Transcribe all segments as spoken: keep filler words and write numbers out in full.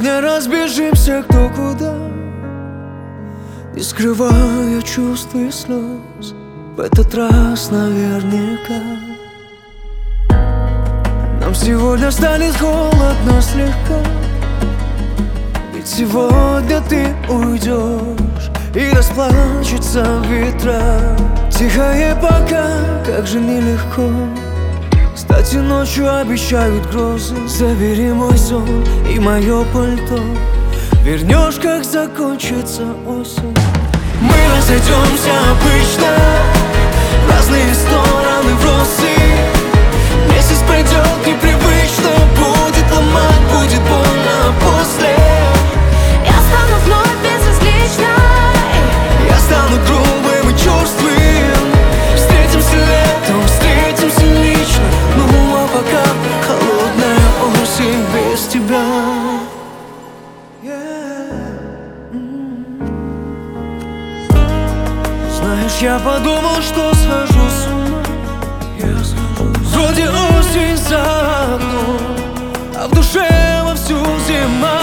Сегодня разбежимся кто куда, не скрывая чувств и слез. В этот раз наверняка нам сегодня станет холодно слегка. Ведь сегодня ты уйдешь и расплачется ветра. Тихое пока, как же нелегко. Кстати, ночью обещают грозы. Забери мой сон и мое пальто. Вернешь, как закончится осень. Мы разойдемся обычно в разные стороны вросы. Месяц пройдет непривычно, будет ломать, будет больно после. Я стану вновь безразличной, Я стану грубым и черствым. Встретимся летом, встретимся лично. Ну а пока холодная осень без тебя. Знаешь, я подумал, что схожу с ума. Я схожу с ума. Вроде осень за окном, а в душе вовсю зима.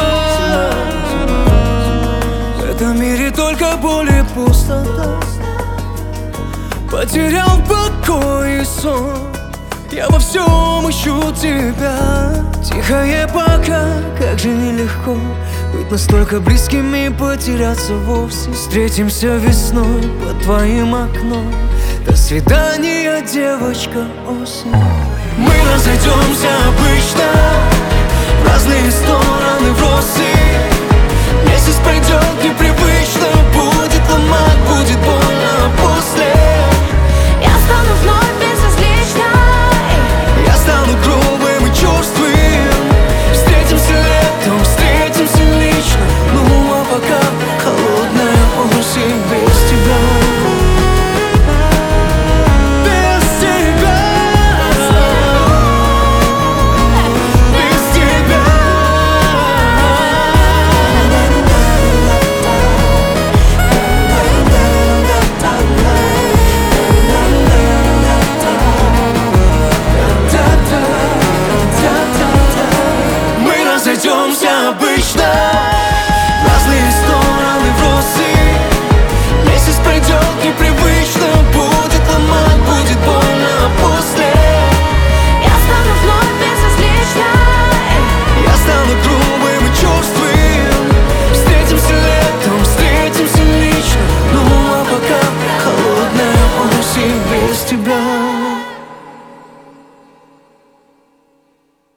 В этом мире только боль и пустота. Потерял покой и сон. Я во всем ищу тебя. Тихое пока, как же нелегко быть настолько близкими, потеряться вовсе. Встретимся весной под твоим окном. До свидания, девочка осень. Мы разойдемся обычно в разные стороны вросы.